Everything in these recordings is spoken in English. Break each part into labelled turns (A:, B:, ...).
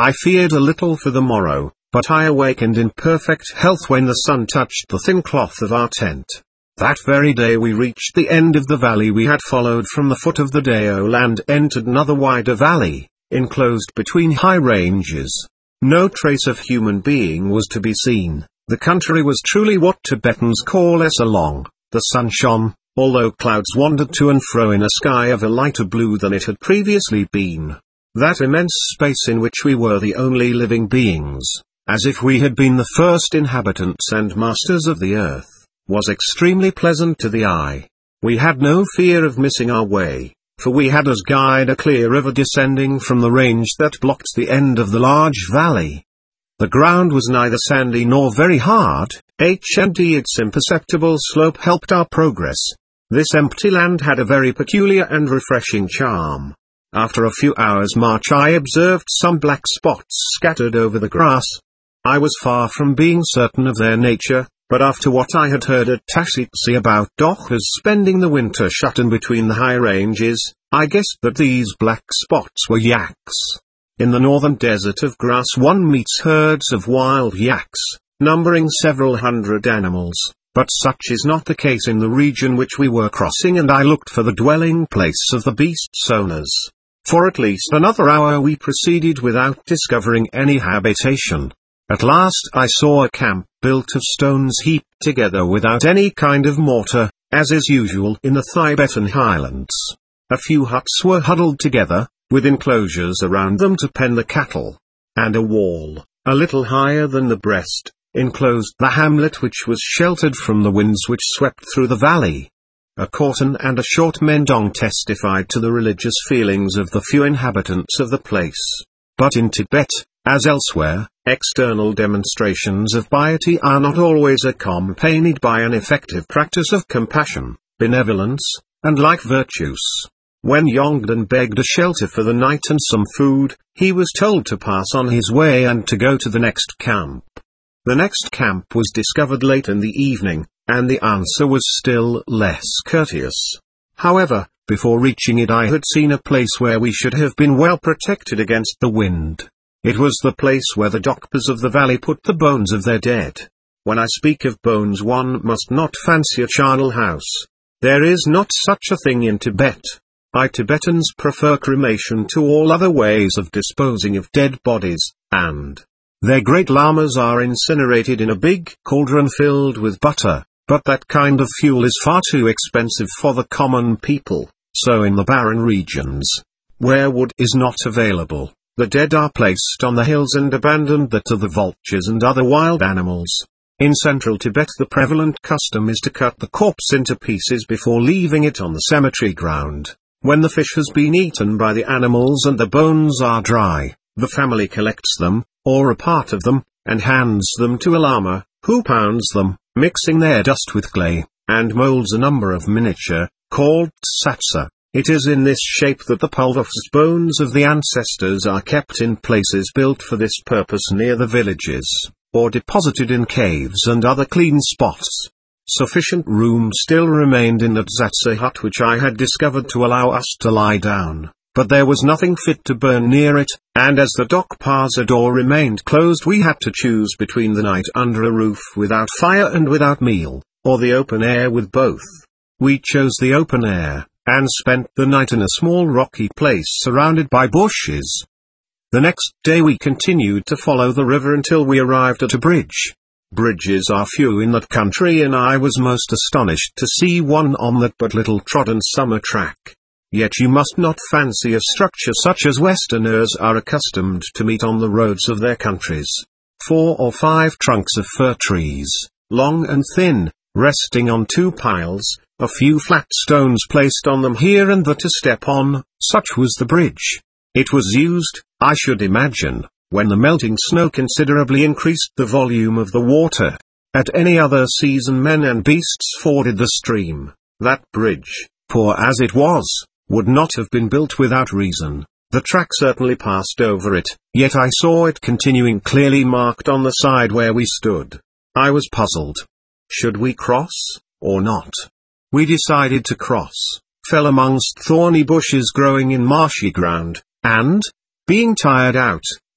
A: I feared a little for the morrow, but I awakened in perfect health when the sun touched the thin cloth of our tent. That very day we reached the end of the valley we had followed from the foot of the Dao and entered another wider valley, enclosed between high ranges. No trace of human being was to be seen. The country was truly what Tibetans call Esalong. The sun shone, although clouds wandered to and fro in a sky of a lighter blue than it had previously been. That immense space in which we were the only living beings, as if we had been the first inhabitants and masters of the earth, was extremely pleasant to the eye. We had no fear of missing our way, for we had as guide a clear river descending from the range that blocked the end of the large valley. The ground was neither sandy nor very hard, and its imperceptible slope helped our progress. This empty land had a very peculiar and refreshing charm. After a few hours' march I observed some black spots scattered over the grass. I was far from being certain of their nature, but after what I had heard at Tashitsi about Dockers spending the winter shut in between the high ranges, I guessed that these black spots were yaks. In the northern desert of grass one meets herds of wild yaks, numbering several hundred animals, but such is not the case in the region which we were crossing, and I looked for the dwelling place of the beast's owners. For at least another hour we proceeded without discovering any habitation. At last I saw a camp built of stones heaped together without any kind of mortar, as is usual in the Tibetan highlands. A few huts were huddled together, with enclosures around them to pen the cattle. And a wall, a little higher than the breast, enclosed the hamlet which was sheltered from the winds which swept through the valley. A Khorton and a short mendong testified to the religious feelings of the few inhabitants of the place. But in Tibet, as elsewhere, external demonstrations of piety are not always accompanied by an effective practice of compassion, benevolence, and like virtues. When Yongden begged a shelter for the night and some food, he was told to pass on his way and to go to the next camp. The next camp was discovered late in the evening, and the answer was still less courteous. However, before reaching it I had seen a place where we should have been well protected against the wind. It was the place where the Dokpas of the valley put the bones of their dead. When I speak of bones one must not fancy a charnel house. There is not such a thing in Tibet. Tibetans prefer cremation to all other ways of disposing of dead bodies, and their great lamas are incinerated in a big cauldron filled with butter, but that kind of fuel is far too expensive for the common people, so in the barren regions, where wood is not available, the dead are placed on the hills and abandoned there to the vultures and other wild animals. In central Tibet the prevalent custom is to cut the corpse into pieces before leaving it on the cemetery ground. When the fish has been eaten by the animals and the bones are dry, the family collects them, or a part of them, and hands them to a lama, who pounds them, mixing their dust with clay, and molds a number of miniature, called satsa. It is in this shape that the pulvers bones of the ancestors are kept in places built for this purpose near the villages, or deposited in caves and other clean spots. Sufficient room still remained in the Dzatsa hut which I had discovered to allow us to lie down, but there was nothing fit to burn near it, and as the Dokpaza door remained closed we had to choose between the night under a roof without fire and without meal, or the open air with both. We chose the open air, and spent the night in a small rocky place surrounded by bushes. The next day we continued to follow the river until we arrived at a bridge. Bridges are few in that country, and I was most astonished to see one on that but little trodden summer track. Yet you must not fancy a structure such as Westerners are accustomed to meet on the roads of their countries. 4 or 5 trunks of fir trees, long and thin, resting on 2 piles, a few flat stones placed on them here and there to step on, such was the bridge. It was used, I should imagine, when the melting snow considerably increased the volume of the water. At any other season men and beasts forded the stream. That bridge, poor as it was, would not have been built without reason. The track certainly passed over it, yet I saw it continuing clearly marked on the side where we stood. I was puzzled. Should we cross, or not? We decided to cross, fell amongst thorny bushes growing in marshy ground, and, being tired out,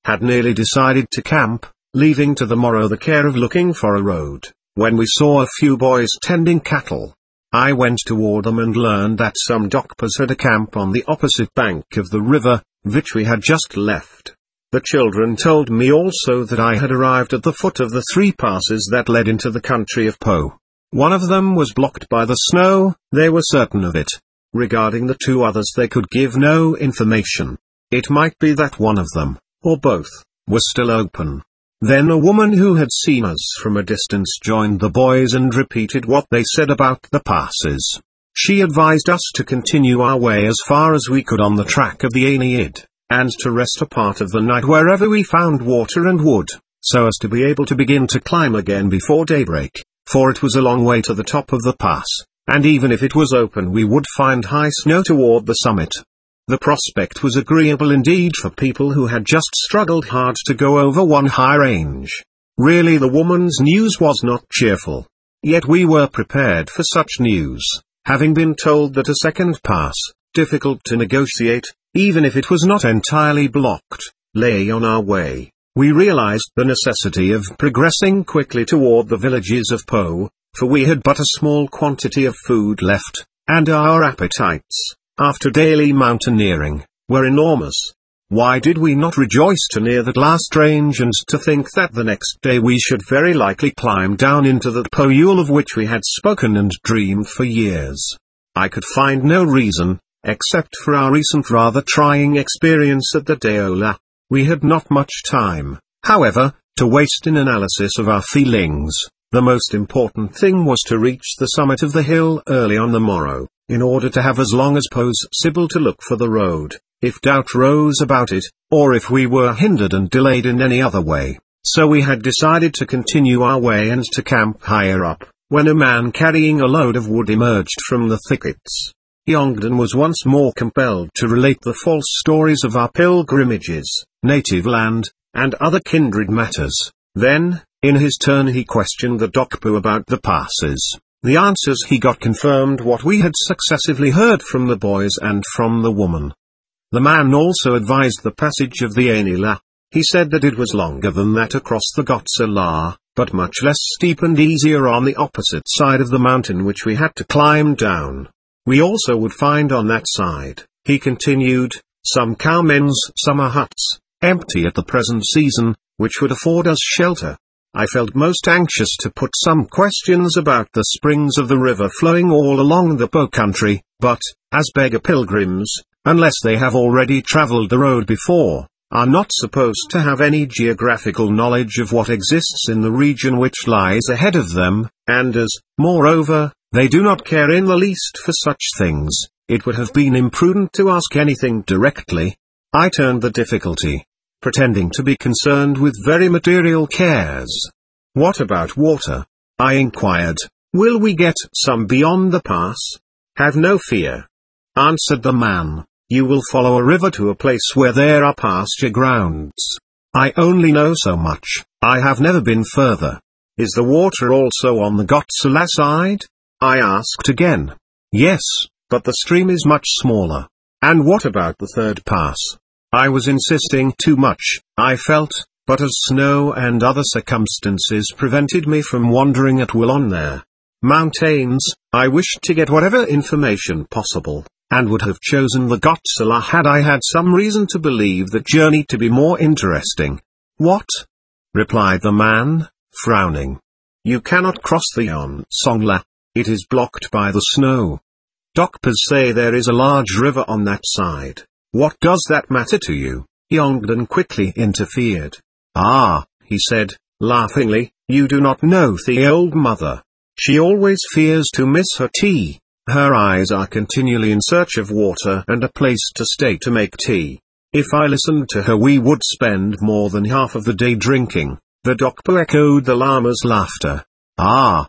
A: had nearly decided to camp, leaving to the morrow the care of looking for a road, when we saw a few boys tending cattle. I went toward them and learned that some Dokpas had a camp on the opposite bank of the river, which we had just left. The children told me also that I had arrived at the foot of the 3 passes that led into the country of Po. One of them was blocked by the snow, they were certain of it. Regarding the 2 others they could give no information. It might be that one of them, or both, was still open. Then a woman who had seen us from a distance joined the boys and repeated what they said about the passes. She advised us to continue our way as far as we could on the track of the Aeneid, and to rest a part of the night wherever we found water and wood, so as to be able to begin to climb again before daybreak, for it was a long way to the top of the pass, and even if it was open we would find high snow toward the summit. The prospect was agreeable indeed for people who had just struggled hard to go over one high range. Really the woman's news was not cheerful. Yet we were prepared for such news, having been told that a second pass, difficult to negotiate, even if it was not entirely blocked, lay on our way. We realized the necessity of progressing quickly toward the villages of Po, for we had but a small quantity of food left, and our appetites, after daily mountaineering, were enormous. Why did we not rejoice to near that last range and to think that the next day we should very likely climb down into that Poule of which we had spoken and dreamed for years? I could find no reason, except for our recent rather trying experience at the Deola. We had not much time, however, to waste in analysis of our feelings. The most important thing was to reach the summit of the hill early on the morrow, in order to have as long as possible to look for the road, if doubt rose about it, or if we were hindered and delayed in any other way. So we had decided to continue our way and to camp higher up, when a man carrying a load of wood emerged from the thickets. Yongden was once more compelled to relate the false stories of our pilgrimages, native land, and other kindred matters. Then, in his turn he questioned the Dokpa about the passes. The answers he got confirmed what we had successively heard from the boys and from the woman. The man also advised the passage of the Ainila. He said that it was longer than that across the Gotsalar, but much less steep and easier on the opposite side of the mountain which we had to climb down. We also would find on that side, he continued, some cowmen's summer huts, empty at the present season, which would afford us shelter. I felt most anxious to put some questions about the springs of the river flowing all along the Po country, but, as beggar pilgrims, unless they have already traveled the road before, are not supposed to have any geographical knowledge of what exists in the region which lies ahead of them, and as, moreover, they do not care in the least for such things, it would have been imprudent to ask anything directly. I turned the difficulty, pretending to be concerned with very material cares. What about water? I inquired. Will we get some beyond the pass? Have no fear, answered the man. You will follow a river to a place where there are pasture grounds. I only know so much, I have never been further. Is the water also on the Gotsala side? I asked again. Yes, but the stream is much smaller. And what about the third pass? I was insisting too much, I felt, but as snow and other circumstances prevented me from wandering at will on their mountains, I wished to get whatever information possible, and would have chosen the Gotsala had I had some reason to believe the journey to be more interesting. What? Replied the man, frowning. You cannot cross the Songla. It is blocked by the snow. Dokpas say there is a large river on that side. What does that matter to you? Yongden quickly interfered. Ah, he said, laughingly, you do not know the old mother. She always fears to miss her tea. Her eyes are continually in search of water and a place to stay to make tea. If I listened to her we would spend more than half of the day drinking. The Dokpa echoed the Lama's laughter. Ah,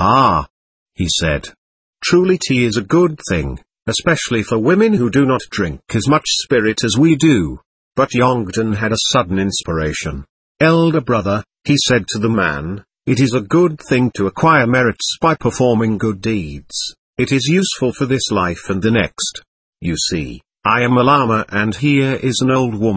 A: he said. Truly tea is a good thing, especially for women who do not drink as much spirit as we do. But Yongden had a sudden inspiration. Elder brother, he said to the man, it is a good thing to acquire merits by performing good deeds. It is useful for this life and the next. You see, I am a Lama and here is an old woman,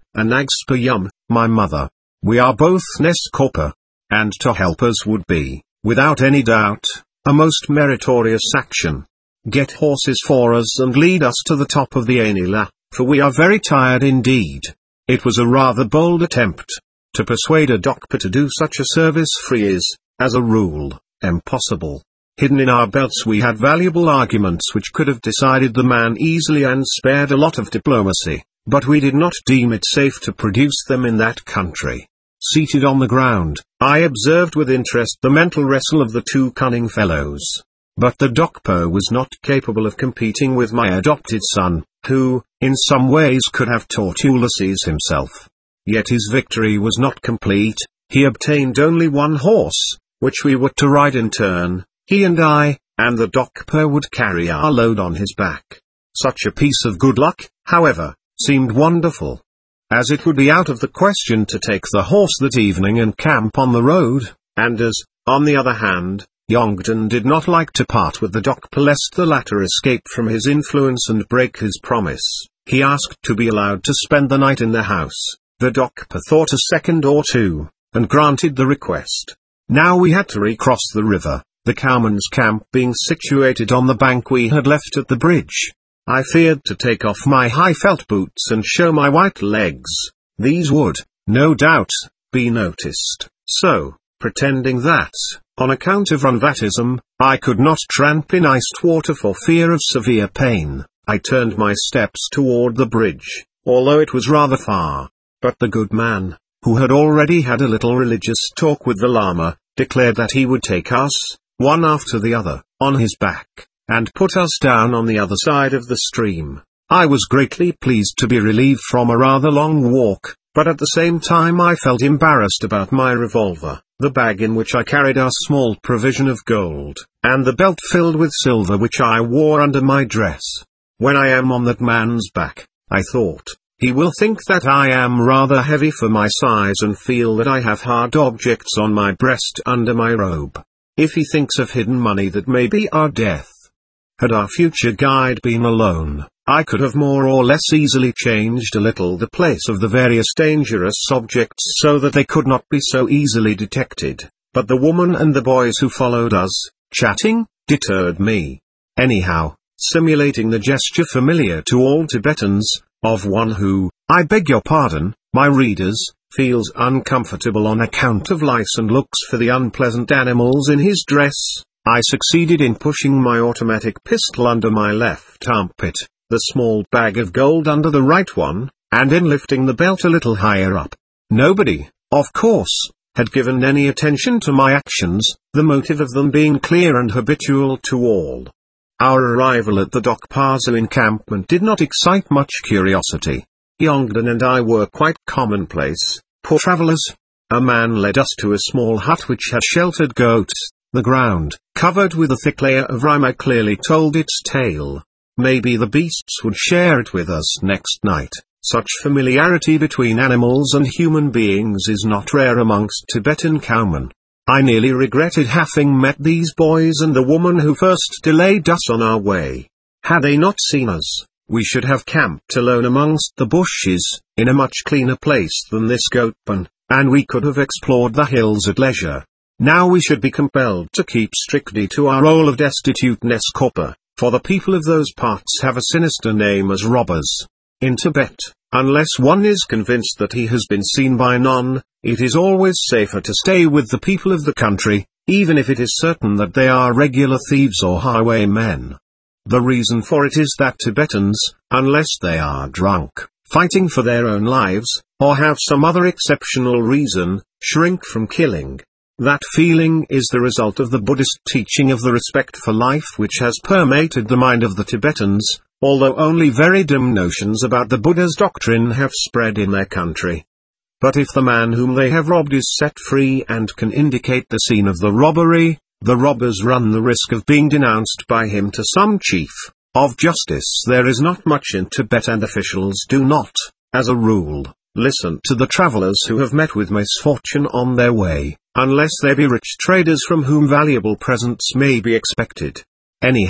A: and Nagspayum, my mother. We are both Neskorpa, and to help us would be, without any doubt, a most meritorious action. Get horses for us and lead us to the top of the Anila, for we are very tired indeed. It was a rather bold attempt. To persuade a Dokpa to do such a service free is, as a rule, impossible. Hidden in our belts we had valuable arguments which could have decided the man easily and spared a lot of diplomacy, but we did not deem it safe to produce them in that country. Seated on the ground, I observed with interest the mental wrestle of the two cunning fellows. But the Dokpa was not capable of competing with my adopted son, who, in some ways could have taught Ulysses himself. Yet his victory was not complete. He obtained only one horse, which we were to ride in turn, he and I, and the Dokpa would carry our load on his back. Such a piece of good luck, however, seemed wonderful. As it would be out of the question to take the horse that evening and camp on the road, and as, on the other hand, Yongdon did not like to part with the Dokpa lest the latter escape from his influence and break his promise, he asked to be allowed to spend the night in the house. The Dokpa thought a second or two, and granted the request. Now we had to recross the river, the cowman's camp being situated on the bank we had left at the bridge. I feared to take off my high felt boots and show my white legs. These would, no doubt, be noticed. So, pretending that, on account of rheumatism, I could not tramp in iced water for fear of severe pain, I turned my steps toward the bridge, although it was rather far. But the good man, who had already had a little religious talk with the Lama, declared that he would take us, one after the other, on his back, and put us down on the other side of the stream. I was greatly pleased to be relieved from a rather long walk, but at the same time I felt embarrassed about my revolver, the bag in which I carried our small provision of gold, and the belt filled with silver which I wore under my dress. When I am on that man's back, I thought, he will think that I am rather heavy for my size and feel that I have hard objects on my breast under my robe. If he thinks of hidden money that may be our death. Had our future guide been alone, I could have more or less easily changed a little the place of the various dangerous objects so that they could not be so easily detected, but the woman and the boys who followed us, chatting, deterred me. Anyhow, simulating the gesture familiar to all Tibetans, of one who, I beg your pardon, my readers, feels uncomfortable on account of lice and looks for the unpleasant animals in his dress, I succeeded in pushing my automatic pistol under my left armpit, the small bag of gold under the right one, and in lifting the belt a little higher up. Nobody, of course, had given any attention to my actions, the motive of them being clear and habitual to all. Our arrival at the Dokpa's encampment did not excite much curiosity. Yongdon and I were quite commonplace, poor travelers. A man led us to a small hut which had sheltered goats. The ground, covered with a thick layer of rime, clearly told its tale. Maybe the beasts would share it with us next night. Such familiarity between animals and human beings is not rare amongst Tibetan cowmen. I nearly regretted having met these boys and the woman who first delayed us on our way. Had they not seen us, we should have camped alone amongst the bushes, in a much cleaner place than this goat pen, and we could have explored the hills at leisure. Now we should be compelled to keep strictly to our role of destitute Neskorpa, for the people of those parts have a sinister name as robbers. In Tibet, unless one is convinced that he has been seen by none, it is always safer to stay with the people of the country, even if it is certain that they are regular thieves or highwaymen. The reason for it is that Tibetans, unless they are drunk, fighting for their own lives, or have some other exceptional reason, shrink from killing. That feeling is the result of the Buddhist teaching of the respect for life which has permeated the mind of the Tibetans, although only very dim notions about the Buddha's doctrine have spread in their country. But if the man whom they have robbed is set free and can indicate the scene of the robbery, the robbers run the risk of being denounced by him to some chief of justice. There is not much in Tibet, and officials do not, as a rule, listen to the travelers who have met with misfortune on their way, unless they be rich traders from whom valuable presents may be expected. Anyhow,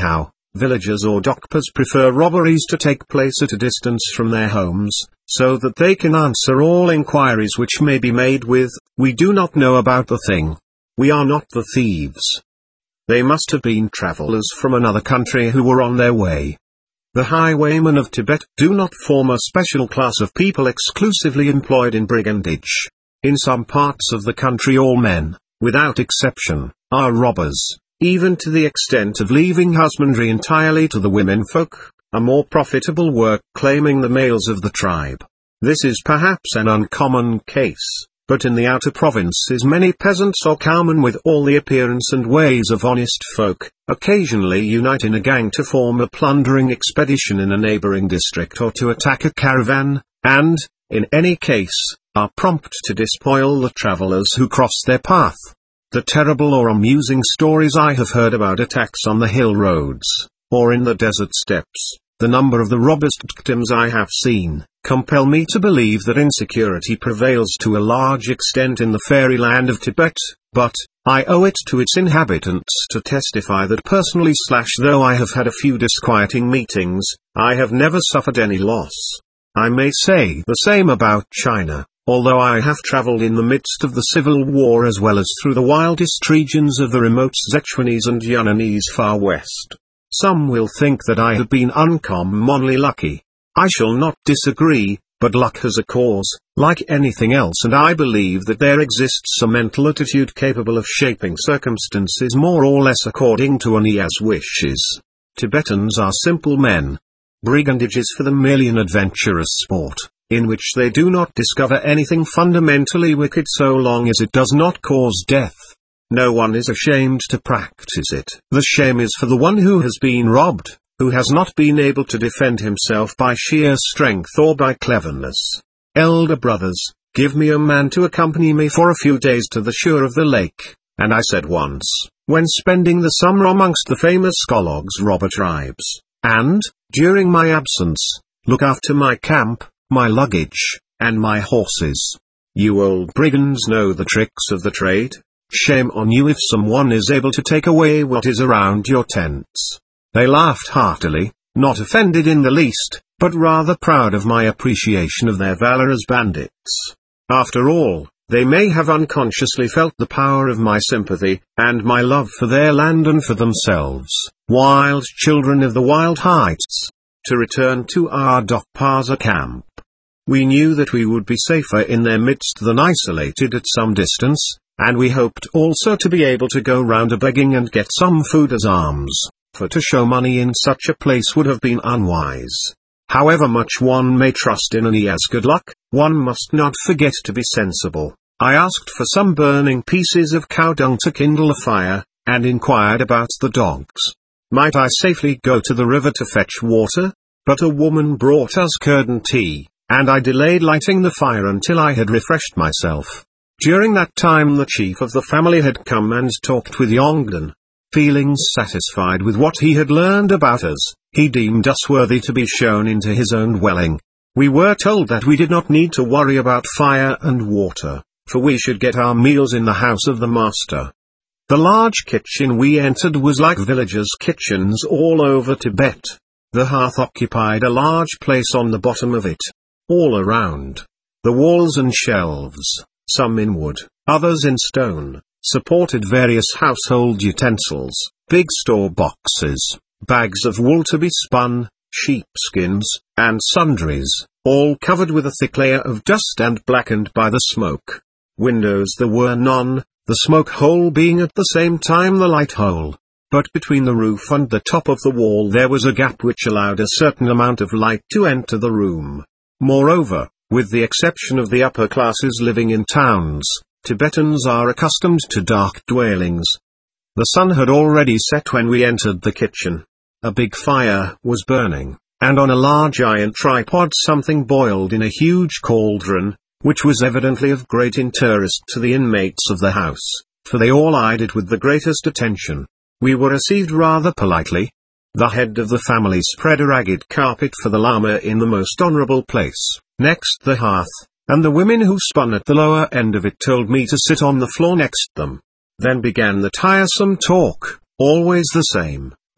A: villagers or dokpas prefer robberies to take place at a distance from their homes, so that they can answer all inquiries which may be made with, "We do not know about the thing. We are not the thieves." They must have been travelers from another country who were on their way. The highwaymen of Tibet do not form a special class of people exclusively employed in brigandage. In some parts of the country all men, without exception, are robbers, even to the extent of leaving husbandry entirely to the women folk, a more profitable work claiming the males of the tribe. This is perhaps an uncommon case, but in the outer provinces many peasants or cowmen with all the appearance and ways of honest folk, occasionally unite in a gang to form a plundering expedition in a neighboring district or to attack a caravan, and, in any case, are prompt to despoil the travelers who cross their path. The terrible or amusing stories I have heard about attacks on the hill roads, or in the desert steppes, the number of the robbers' victims I have seen, compel me to believe that insecurity prevails to a large extent in the fairyland of Tibet, but I owe it to its inhabitants to testify that personally though I have had a few disquieting meetings, I have never suffered any loss. I may say the same about China, although I have traveled in the midst of the civil war as well as through the wildest regions of the remote Sichuanese and Yunnanese far west. Some will think that I have been uncommonly lucky. I shall not disagree, but luck has a cause, like anything else, and I believe that there exists a mental attitude capable of shaping circumstances more or less according to Aniya's wishes. Tibetans are simple men. Brigandage is for them merely an adventurous sport, in which they do not discover anything fundamentally wicked so long as it does not cause death. No one is ashamed to practice it. The shame is for the one who has been robbed, who has not been able to defend himself by sheer strength or by cleverness. Elder brothers, give me a man to accompany me for a few days to the shore of the lake, and I said once, when spending the summer amongst the famous Skologs robber tribes, and, during my absence, look after my camp, my luggage, and my horses. You old brigands know the tricks of the trade. Shame on you if someone is able to take away what is around your tents. They laughed heartily, not offended in the least, but rather proud of my appreciation of their valor as bandits. After all, they may have unconsciously felt the power of my sympathy, and my love for their land and for themselves, wild children of the wild heights. To return to our Dokpaza camp. We knew that we would be safer in their midst than isolated at some distance, and we hoped also to be able to go round a begging and get some food as alms, for to show money in such a place would have been unwise. However much one may trust in Aniya's good luck, one must not forget to be sensible. I asked for some burning pieces of cow dung to kindle a fire, and inquired about the dogs. Might I safely go to the river to fetch water? But a woman brought us curd and tea, and I delayed lighting the fire until I had refreshed myself. During that time the chief of the family had come and talked with Yongden. Feeling satisfied with what he had learned about us, he deemed us worthy to be shown into his own dwelling. We were told that we did not need to worry about fire and water, for we should get our meals in the house of the master. The large kitchen we entered was like villagers' kitchens all over Tibet. The hearth occupied a large place on the bottom of it. All around, the walls and shelves, some in wood, others in stone, supported various household utensils, big store boxes, bags of wool to be spun, sheepskins, and sundries, all covered with a thick layer of dust and blackened by the smoke. Windows there were none, the smoke hole being at the same time the light hole. But between the roof and the top of the wall there was a gap which allowed a certain amount of light to enter the room. Moreover, with the exception of the upper classes living in towns, Tibetans are accustomed to dark dwellings. The sun had already set when we entered the kitchen. A big fire was burning, and on a large iron tripod something boiled in a huge cauldron, which was evidently of great interest to the inmates of the house, for they all eyed it with the greatest attention. We were received rather politely. The head of the family spread a ragged carpet for the Lama in the most honorable place, next the hearth, and the women who spun at the lower end of it told me to sit on the floor next them. Then began the tiresome talk, always the same,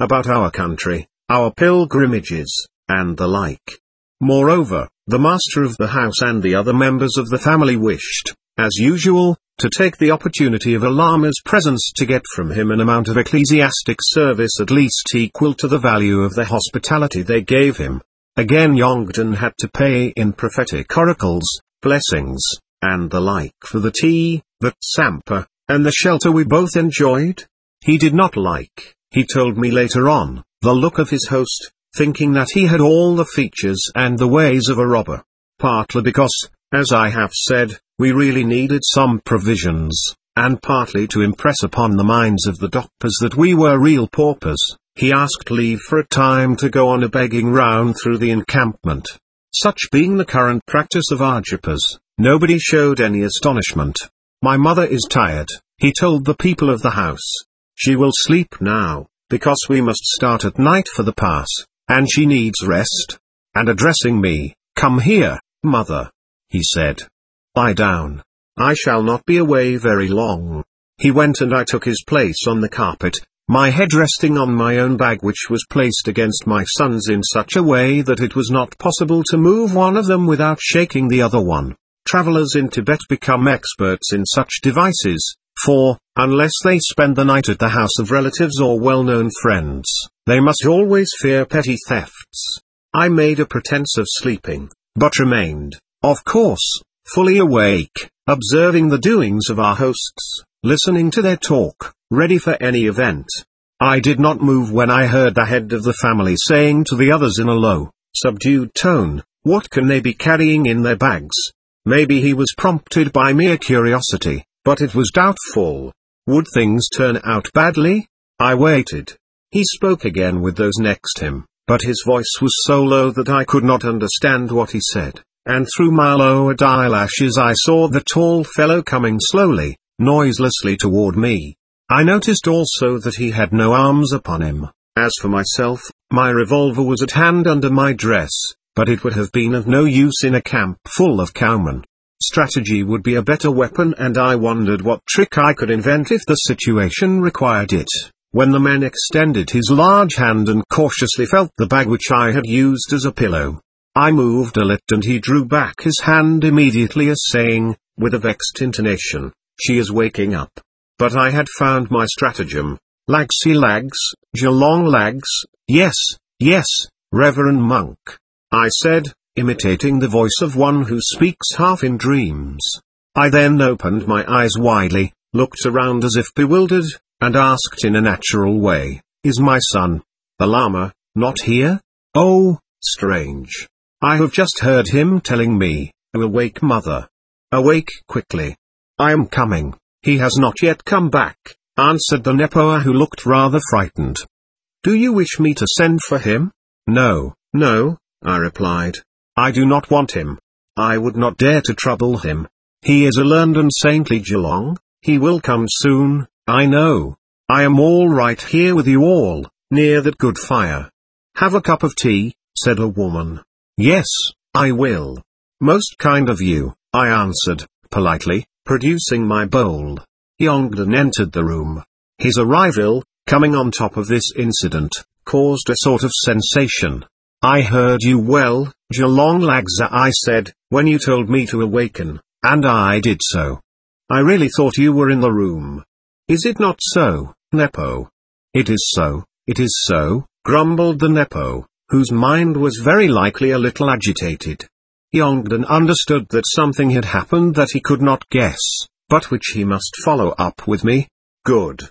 A: about our country, our pilgrimages, and the like. Moreover, the master of the house and the other members of the family wished, as usual, to take the opportunity of a lama's presence to get from him an amount of ecclesiastic service at least equal to the value of the hospitality they gave him. Again Yongden had to pay in prophetic oracles, blessings, and the like for the tea, the tsampa, and the shelter we both enjoyed. He did not like, he told me later on, the look of his host, thinking that he had all the features and the ways of a robber. Partly because, as I have said, we really needed some provisions, and partly to impress upon the minds of the doctors that we were real paupers, he asked leave for a time to go on a begging round through the encampment. Such being the current practice of Arjapas, nobody showed any astonishment. My mother is tired, he told the people of the house. She will sleep now, because we must start at night for the pass, and she needs rest. And addressing me, "Come here, mother," he said. "Lie down. I shall not be away very long." He went and I took his place on the carpet, my head resting on my own bag which was placed against my son's in such a way that it was not possible to move one of them without shaking the other one. Travelers in Tibet become experts in such devices, for, unless they spend the night at the house of relatives or well-known friends, they must always fear petty thefts. I made a pretense of sleeping, but remained, of course, fully awake, observing the doings of our hosts, listening to their talk, ready for any event. I did not move when I heard the head of the family saying to the others in a low, subdued tone, "What can they be carrying in their bags?" Maybe he was prompted by mere curiosity, but it was doubtful. Would things turn out badly? I waited. He spoke again with those next him, but his voice was so low that I could not understand what he said, and through my lowered eyelashes I saw the tall fellow coming slowly, noiselessly toward me. I noticed also that he had no arms upon him. As for myself, my revolver was at hand under my dress, but it would have been of no use in a camp full of cowmen. Strategy would be a better weapon, and I wondered what trick I could invent if the situation required it, when the man extended his large hand and cautiously felt the bag which I had used as a pillow. I moved a little and he drew back his hand immediately as saying, with a vexed intonation, "She is waking up." But I had found my stratagem. "Lagsi lags, Gelong lags, yes, yes, Reverend Monk," I said, imitating the voice of one who speaks half in dreams. I then opened my eyes widely, looked around as if bewildered, and asked in a natural way, "Is my son, the Lama, not here? Oh, strange. I have just heard him telling me, 'Awake, mother. Awake quickly. I am coming.'" "He has not yet come back," answered the Nepoa, who looked rather frightened. "Do you wish me to send for him?" "No, no," I replied. "I do not want him. I would not dare to trouble him. He is a learned and saintly Gelong. He will come soon, I know. I am all right here with you all, near that good fire." "Have a cup of tea," said a woman. "Yes, I will." "Most kind of you," I answered, politely, producing my bowl. Yongden entered the room. His arrival, coming on top of this incident, caused a sort of sensation. "I heard you well, Gelong Lagza," I said, "when you told me to awaken, and I did so. I really thought you were in the room. Is it not so, Nepo?" "It is so, grumbled the Nepo, whose mind was very likely a little agitated. Yongden understood that something had happened that he could not guess, but which he must follow up with me. Good,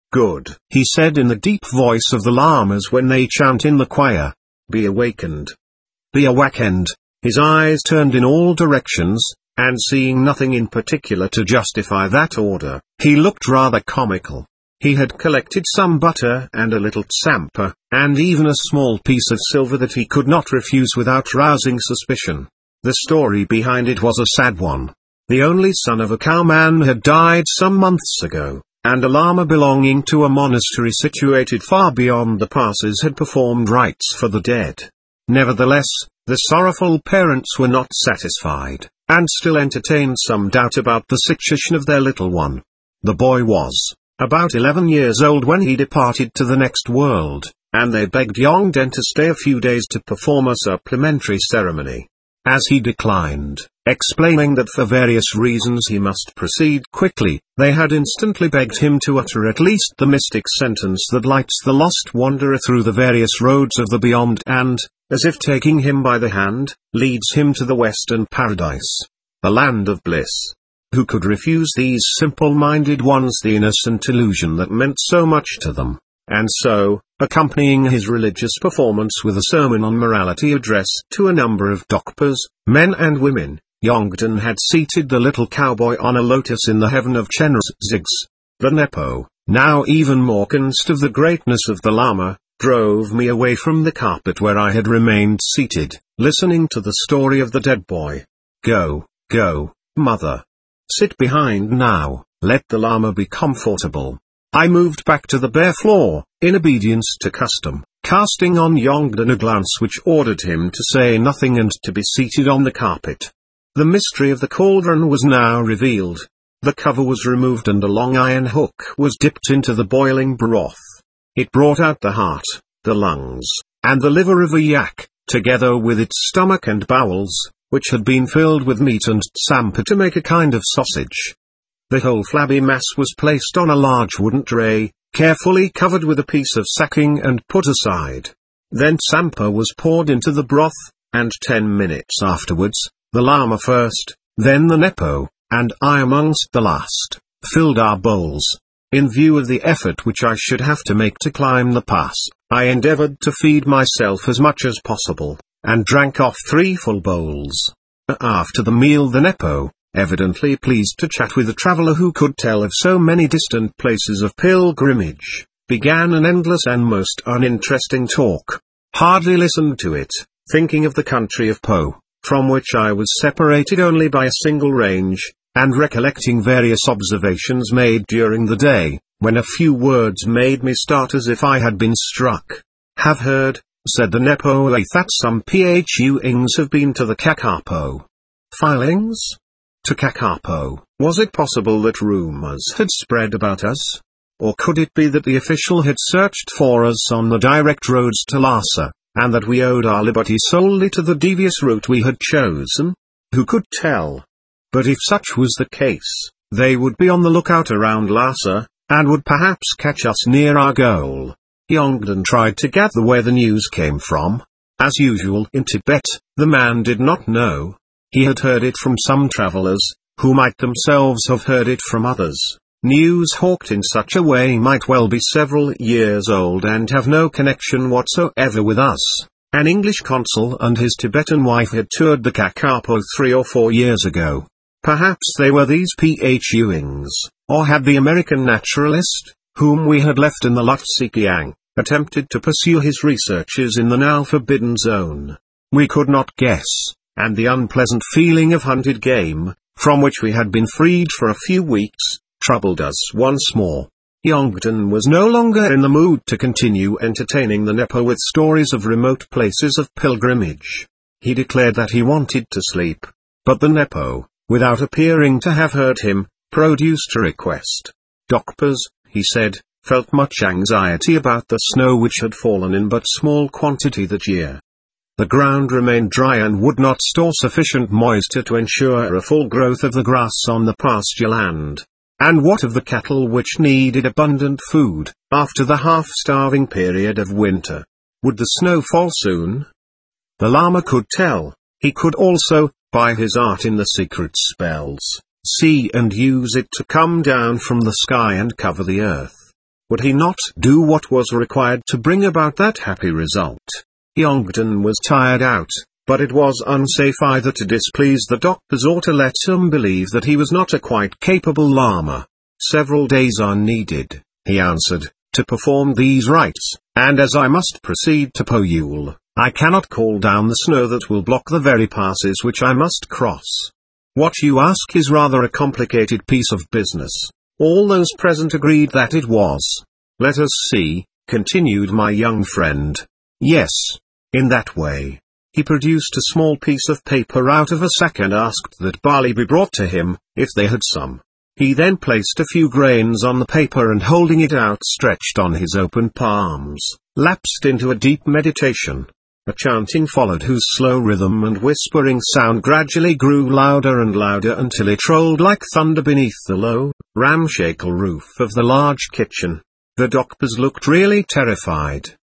A: he said in the deep voice of the lamas when they chant in the choir. "Be awakened. Be awakened." His eyes turned in all directions, and seeing nothing in particular to justify that order, he looked rather comical. He had collected some butter and a little tsampa, and even a small piece of silver that he could not refuse without rousing suspicion. The story behind it was a sad one. The only son of a cowman had died some months ago, and a lama belonging to a monastery situated far beyond the passes had performed rites for the dead. Nevertheless, the sorrowful parents were not satisfied, and still entertained some doubt about the situation of their little one. The boy was about 11 years old when he departed to the next world, and they begged Yongden to stay a few days to perform a supplementary ceremony. As he declined, explaining that for various reasons he must proceed quickly, they had instantly begged him to utter at least the mystic sentence that lights the lost wanderer through the various roads of the beyond and, as if taking him by the hand, leads him to the western paradise, the land of bliss. Who could refuse these simple-minded ones the innocent illusion that meant so much to them? And so, accompanying his religious performance with a sermon on morality addressed to a number of Dokpas, men and women, Yongden had seated the little cowboy on a lotus in the heaven of Chenrezig. The Nepo, now even more convinced of the greatness of the Lama, drove me away from the carpet where I had remained seated, listening to the story of the dead boy. Go, mother. Sit behind now, let the Lama be comfortable. I moved back to the bare floor, in obedience to custom, casting on Yongden a glance which ordered him to say nothing and to be seated on the carpet. The mystery of the cauldron was now revealed. The cover was removed and a long iron hook was dipped into the boiling broth. It brought out the heart, the lungs, and the liver of a yak, together with its stomach and bowels, which had been filled with meat and tsampa to make a kind of sausage. The whole flabby mass was placed on a large wooden tray, carefully covered with a piece of sacking and put aside. Then tsampa was poured into the broth, and 10 minutes afterwards, the Lama first, then the Nepo, and I amongst the last, filled our bowls. In view of the effort which I should have to make to climb the pass, I endeavored to feed myself as much as possible, and drank off 3 full bowls. After the meal the Nepo, evidently pleased to chat with a traveler who could tell of so many distant places of pilgrimage, began an endless and most uninteresting talk. Hardly listened to it, thinking of the country of Po, from which I was separated only by a single range, and recollecting various observations made during the day, when a few words made me start as if I had been struck. Have heard, said the Nepo, that some Phuings have been to the Kakapo. Filings? To Kakapo. Was it possible that rumors had spread about us? Or could it be that the official had searched for us on the direct roads to Lhasa, and that we owed our liberty solely to the devious route we had chosen? Who could tell? But if such was the case, they would be on the lookout around Lhasa, and would perhaps catch us near our goal. Yongden tried to gather where the news came from. As usual in Tibet, the man did not know. He had heard it from some travelers, who might themselves have heard it from others. News hawked in such a way might well be several years old and have no connection whatsoever with us. An English consul and his Tibetan wife had toured the Kakapo 3 or 4 years ago. Perhaps they were these Phuings, or had the American naturalist, whom we had left in the Lutsekiang, attempted to pursue his researches in the now forbidden zone. We could not guess, and the unpleasant feeling of hunted game, from which we had been freed for a few weeks, troubled us once more. Yongden was no longer in the mood to continue entertaining the Nepo with stories of remote places of pilgrimage. He declared that he wanted to sleep, but the Nepo, without appearing to have heard him, produced a request. Dokpas, he said, felt much anxiety about the snow which had fallen in but small quantity that year. The ground remained dry and would not store sufficient moisture to ensure a full growth of the grass on the pasture land. And what of the cattle which needed abundant food, after the half-starving period of winter? Would the snow fall soon? The Lama could tell. He could also, by his art in the secret spells, see and use it to come down from the sky and cover the earth. Would he not do what was required to bring about that happy result? Yongden was tired out, but it was unsafe either to displease the Dokpas or to let him believe that he was not a quite capable Lama. Several days are needed, he answered, to perform these rites, and as I must proceed to Poyul, I cannot call down the snow that will block the very passes which I must cross. What you ask is rather a complicated piece of business. All those present agreed that it was. Let us see, continued my young friend. Yes. In that way. He produced a small piece of paper out of a sack and asked that barley be brought to him, if they had some. He then placed a few grains on the paper and holding it outstretched on his open palms, lapsed into a deep meditation. A chanting followed whose slow rhythm and whispering sound gradually grew louder and louder until it rolled like thunder beneath the low, ramshackle roof of the large kitchen. The doctors looked really terrified.